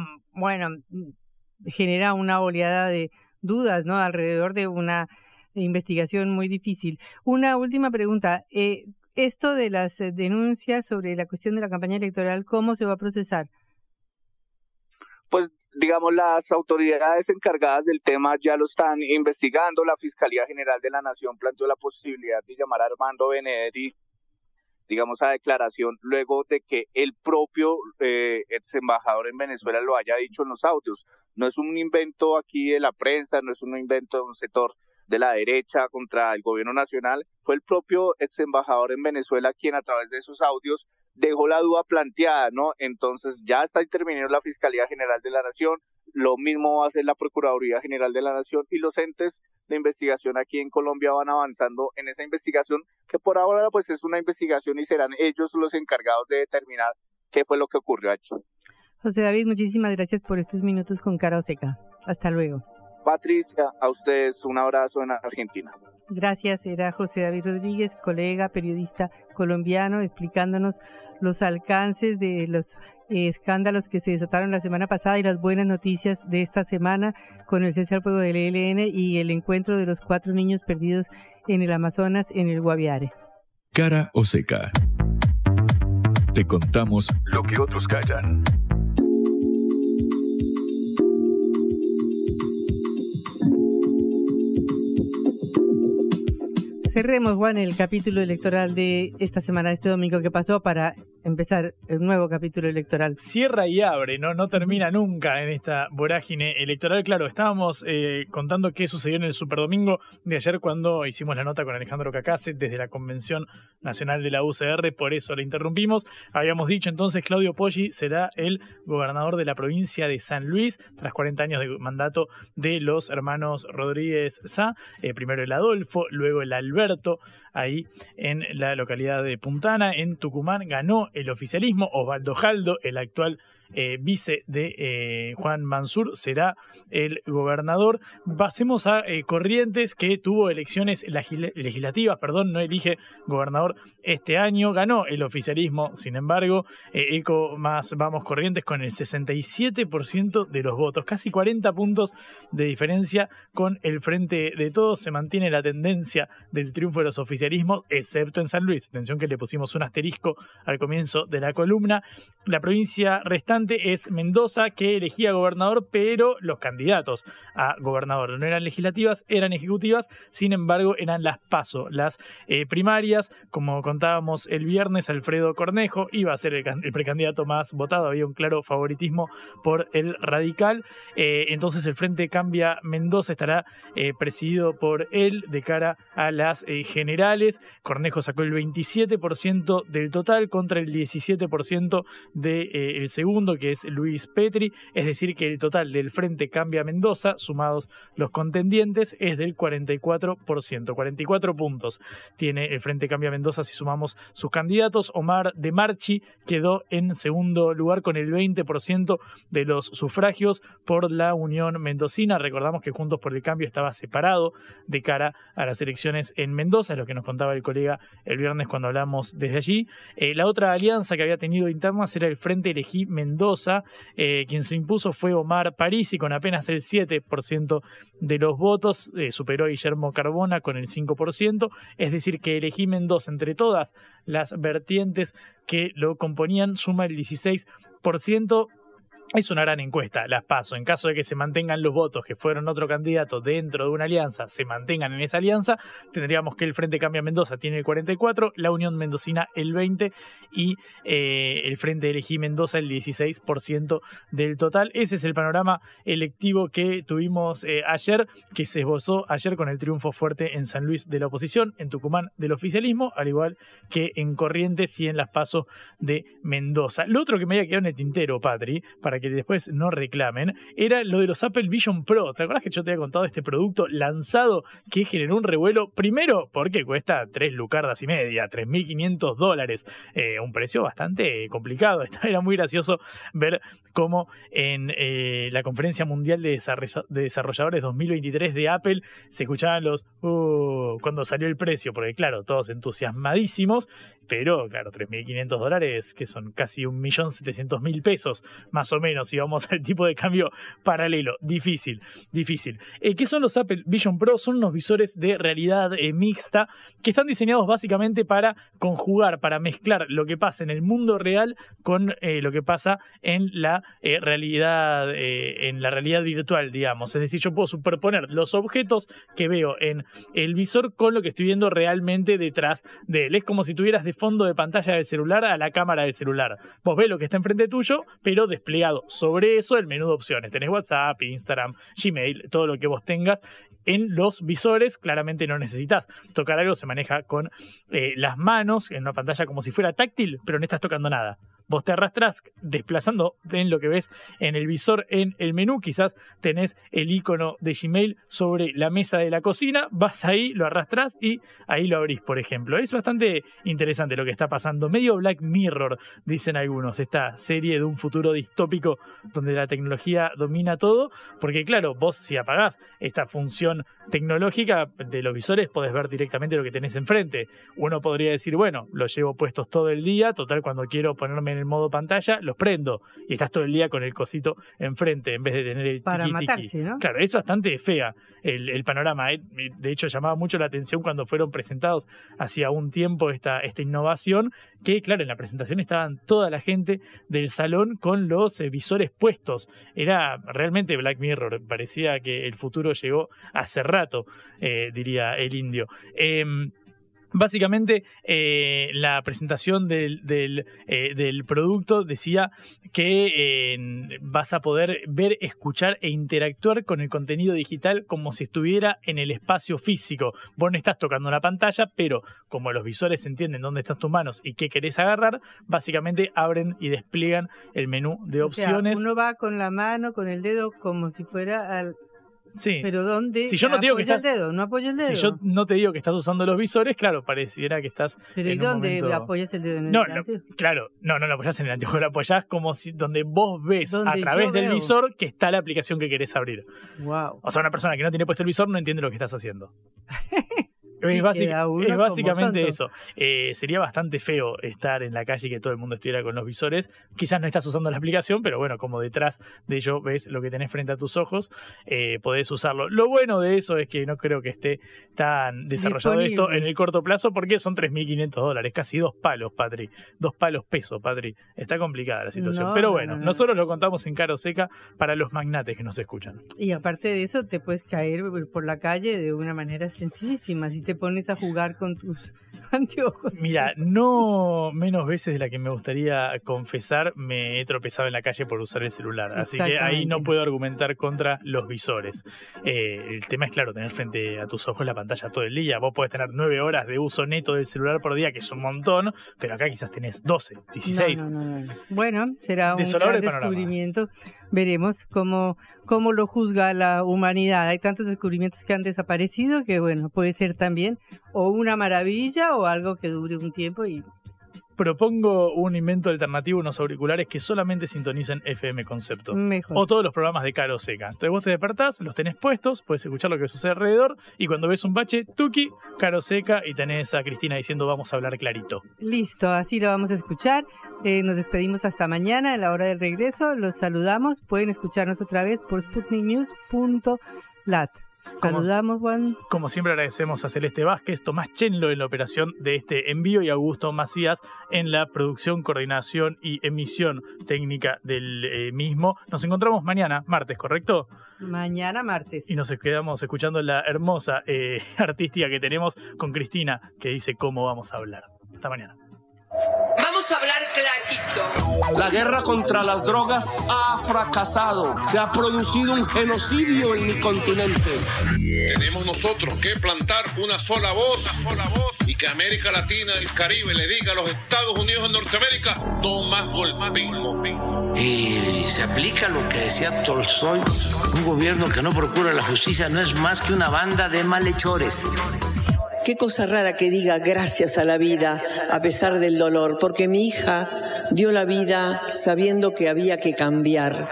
genera una oleada de dudas, ¿no?, alrededor de una investigación muy difícil. Una última pregunta, esto de las denuncias sobre la cuestión de la campaña electoral, ¿cómo se va a procesar? Pues, digamos, las autoridades encargadas del tema ya lo están investigando. La Fiscalía General de la Nación planteó la posibilidad de llamar a Armando Benedetti, digamos, a declaración, luego de que el propio ex embajador en Venezuela lo haya dicho en los audios. No es un invento aquí de la prensa, no es un invento de un sector de la derecha contra el gobierno nacional. Fue el propio ex embajador en Venezuela quien, a través de esos audios, dejó la duda planteada, ¿no? Entonces ya está interviniendo la Fiscalía General de la Nación, lo mismo va a hacer la Procuraduría General de la Nación, y los entes de investigación aquí en Colombia van avanzando en esa investigación, que por ahora pues es una investigación y serán ellos los encargados de determinar qué fue lo que ocurrió allí. José David, muchísimas gracias por estos minutos con Cara o Seca. Hasta luego. Patricia, a ustedes un abrazo en Argentina. Gracias, era José David Rodríguez, colega, periodista colombiano, explicándonos los alcances de los escándalos que se desataron la semana pasada y las buenas noticias de esta semana con el cese al fuego del ELN y el encuentro de los 4 niños perdidos en el Amazonas, en el Guaviare. Cara o Seca. Te contamos lo que otros callan. Cerremos, Juan, el capítulo electoral de esta semana, de este domingo que pasó, para empezar el nuevo capítulo electoral. Cierra y abre, no termina nunca en esta vorágine electoral. Claro, estábamos contando qué sucedió en el Superdomingo de ayer, cuando hicimos la nota con Alejandro Cacase desde la Convención Nacional de la UCR, por eso la interrumpimos. Habíamos dicho entonces, Claudio Poggi será el gobernador de la provincia de San Luis, tras 40 años de mandato de los hermanos Rodríguez Sá, primero el Adolfo, luego el Alberto, ahí en la localidad de Puntana, en Tucumán. Ganó el oficialismo. Osvaldo Jaldo, el actual vice de Juan Mansur, será el gobernador. Pasemos a Corrientes, que tuvo elecciones legislativas, no elige gobernador este año. Ganó el oficialismo, sin embargo, Eco más Vamos Corrientes con el 67% de los votos, casi 40 puntos de diferencia con el Frente de Todos. Se mantiene la tendencia del triunfo de los oficialismos, excepto en San Luis. Atención, que le pusimos un asterisco al comienzo de la columna. La provincia restante es Mendoza, que elegía gobernador, pero los candidatos a gobernador no eran legislativas, eran ejecutivas. Sin embargo, eran las PASO, las primarias. Como contábamos el viernes, Alfredo Cornejo iba a ser el precandidato más votado. Había un claro favoritismo por el radical. Entonces el Frente Cambia Mendoza estará presidido por él de cara a las generales. Cornejo sacó el 27% del total contra el 17% del segundo, segundo, que es Luis Petri, es decir que el total del Frente Cambia Mendoza, sumados los contendientes, es del 44%. 44 puntos tiene el Frente Cambia Mendoza si sumamos sus candidatos. Omar de Marchi quedó en segundo lugar con el 20% de los sufragios por la Unión Mendocina. Recordamos que Juntos por el Cambio estaba separado de cara a las elecciones en Mendoza, es lo que nos contaba el colega el viernes cuando hablamos desde allí. La otra alianza que había tenido internas era el Frente Elegí Mendoza. Quien se impuso fue Omar Parisi con apenas el 7% de los votos, superó a Guillermo Carbona con el 5%, es decir que Elegí Mendoza, entre todas las vertientes que lo componían, suma el 16%. Es una gran encuesta, las PASO. En caso de que se mantengan los votos que fueron otro candidato dentro de una alianza, se mantengan en esa alianza, tendríamos que el Frente Cambia Mendoza tiene el 44%, la Unión Mendocina el 20% y el Frente Elegí Mendoza el 16% del total. Ese es el panorama electivo que tuvimos ayer, que se esbozó ayer con el triunfo fuerte en San Luis de la oposición, en Tucumán del oficialismo, al igual que en Corrientes y en las PASO de Mendoza. Lo otro que me había quedado en el tintero, Patri, para que después no reclamen, era lo de los Apple Vision Pro. ¿Te acuerdas que yo te había contado de este producto lanzado que generó un revuelo? Primero, porque cuesta 3 lucardas y media, $3.500, un precio bastante complicado. Era muy gracioso ver cómo en la Conferencia Mundial de Desarrolladores 2023 de Apple se escuchaban los cuando salió el precio, porque claro, todos entusiasmadísimos, pero claro, $3.500, que son casi 1.700.000 pesos, más o menos, si vamos al tipo de cambio paralelo. Difícil. ¿Qué son los Apple Vision Pro? Son unos visores de realidad mixta que están diseñados básicamente para conjugar, para mezclar lo que pasa en el mundo real con lo que pasa en la realidad virtual, digamos. Es decir, yo puedo superponer los objetos que veo en el visor con lo que estoy viendo realmente detrás de él. Es como si tuvieras de fondo de pantalla del celular a la cámara del celular. Vos ves lo que está enfrente tuyo, pero desplegado sobre eso el menú de opciones. Tenés WhatsApp, Instagram, Gmail, todo lo que vos tengas en los visores. Claramente no necesitas tocar algo, se maneja con las manos en una pantalla como si fuera táctil, pero no estás tocando nada. Vos te arrastrás desplazando en lo que ves en el visor en el menú. Quizás tenés el icono de Gmail sobre la mesa de la cocina, vas ahí, lo arrastrás y ahí lo abrís, por ejemplo. Es bastante interesante lo que está pasando. Medio Black Mirror, dicen algunos, esta serie de un futuro distópico donde la tecnología domina todo, porque claro, vos si apagás esta función tecnológica de los visores podés ver directamente lo que tenés enfrente. Uno podría decir, bueno, los llevo puestos todo el día, total cuando quiero ponerme en el modo pantalla, los prendo y estás todo el día con el cosito enfrente en vez de tener el para tiki-tiki. matarse, ¿no? Claro, es bastante fea el panorama. De hecho, llamaba mucho la atención cuando fueron presentados hacía un tiempo esta innovación, que claro, en la presentación estaban toda la gente del salón con los visores puestos. Era realmente Black Mirror, parecía que el futuro llegó hace rato, diría el indio. Básicamente, la presentación del producto decía que vas a poder ver, escuchar e interactuar con el contenido digital como si estuviera en el espacio físico. Vos no estás tocando una pantalla, pero como los visores entienden dónde están tus manos y qué querés agarrar, básicamente abren y despliegan el menú de opciones. O sea, uno va con la mano, con el dedo, como si fuera al... Sí. Pero ¿dónde? Si yo no te digo que estás, el dedo, no apoya el dedo. Si yo no te digo que estás usando los visores, claro, pareciera que estás. Pero ¿y dónde apoyas el dedo? ¿En el anteojo? Claro, no lo apoyas en el anteojo, lo apoyas como si donde vos ves a través del visor que está la aplicación que querés abrir. Wow. O sea, una persona que no tiene puesto el visor no entiende lo que estás haciendo. Sí, es básicamente eso. Sería bastante feo estar en la calle y que todo el mundo estuviera con los visores. Quizás no estás usando la aplicación, pero bueno, como detrás de ello ves lo que tenés frente a tus ojos, podés usarlo. Lo bueno de eso es que no creo que esté tan desarrollado esto en el corto plazo, porque son $3.500, casi 2 palos, Patri. 2 palos peso, Patri. Está complicada la situación. Pero bueno, nosotros lo contamos en Cara o Seca para los magnates que nos escuchan. Y aparte de eso, te puedes caer por la calle de una manera sencillísima. Si te te pones a jugar con tus anteojos. Mira, no menos veces de la que me gustaría confesar me he tropezado en la calle por usar el celular, así que ahí no puedo argumentar contra los visores. El tema es, claro, tener frente a tus ojos la pantalla todo el día. Vos podés tener 9 horas de uso neto del celular por día, que es un montón, pero acá quizás tenés 12, 16. No. Bueno, será un gran descubrimiento. Veremos cómo lo juzga la humanidad. Hay tantos descubrimientos que han desaparecido que, bueno, puede ser también o una maravilla o algo que dure un tiempo. Y propongo un invento alternativo, unos auriculares que solamente sintonicen FM Concepto. Mejor. O todos los programas de Cara o Seca. Entonces vos te despertás, los tenés puestos, puedes escuchar lo que sucede alrededor y cuando ves un bache, tuki, Cara o Seca y tenés a Cristina diciendo vamos a hablar clarito. Listo, así lo vamos a escuchar. Nos despedimos hasta mañana, a la hora del regreso. Los saludamos. Pueden escucharnos otra vez por sputniknews.lat. Saludamos, Juan. Como siempre agradecemos a Celeste Vázquez, Tomás Chenlo en la operación de este envío y Augusto Macías en la producción, coordinación y emisión técnica del mismo. Nos encontramos mañana, martes, ¿correcto? Mañana martes. Y nos quedamos escuchando la hermosa artística que tenemos con Cristina, que dice cómo vamos a hablar. Hasta mañana. Vamos a hablar clarito. La guerra contra las drogas ha fracasado. Se ha producido un genocidio en mi continente. Tenemos nosotros que plantar una sola voz y que América Latina, el Caribe, le diga a los Estados Unidos de Norteamérica, no más golpismo. Y se aplica lo que decía Tolstoy: un gobierno que no procura la justicia no es más que una banda de malhechores. Qué cosa rara que diga gracias a la vida a pesar del dolor, porque mi hija dio la vida sabiendo que había que cambiar.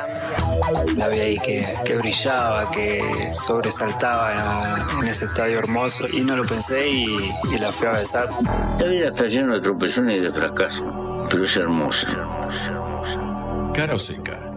La vi ahí que brillaba, que sobresaltaba en ese estadio hermoso y no lo pensé y la fui a besar. La vida está llena de tropezones y de fracasos, pero es hermosa. Cara o Seca.